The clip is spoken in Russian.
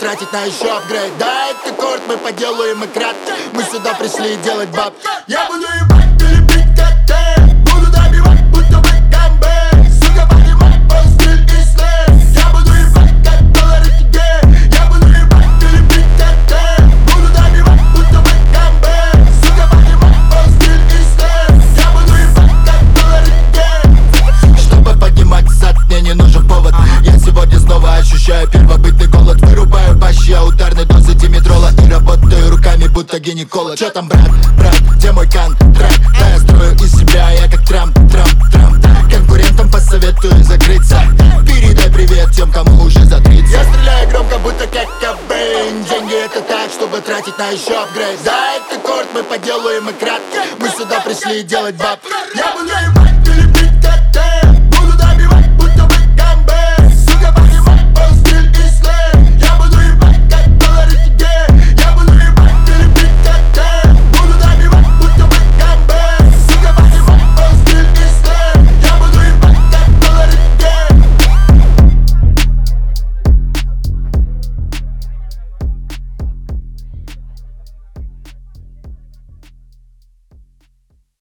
тратить на еще апгрейд. Да, это корт, мы поделаем и крат. Мы сюда пришли делать баб. Я буду ебать или бить как ты. Буду добивать, будто бы камбэк. Сука, понимай, мой стиль и слэш. Я буду ебать как доллары тебе. Я буду ебать или бить как ты. Буду добивать, будто бы камбэк. Сука, понимай, мой стиль и слэш. Я буду ебать как доллары тебе. Чтобы поднимать зад, мне не нужен повод. Я сегодня снова ощущаю первобытный голод. Вырубаю бащи, я ударной дозы димедрола. И работаю руками, будто гинеколог. Чё там, брат, где мой контракт? Да, я строю из себя, я как Трамп. Конкурентам посоветую закрыться. Передай привет тем, кому уже за 30. Я стреляю громко, будто как Кобейн. Деньги это так, чтобы тратить на еще апгрейд. Да, это корт, мы поделаем и крат. Мы сюда пришли делать баб. Я буду ебать.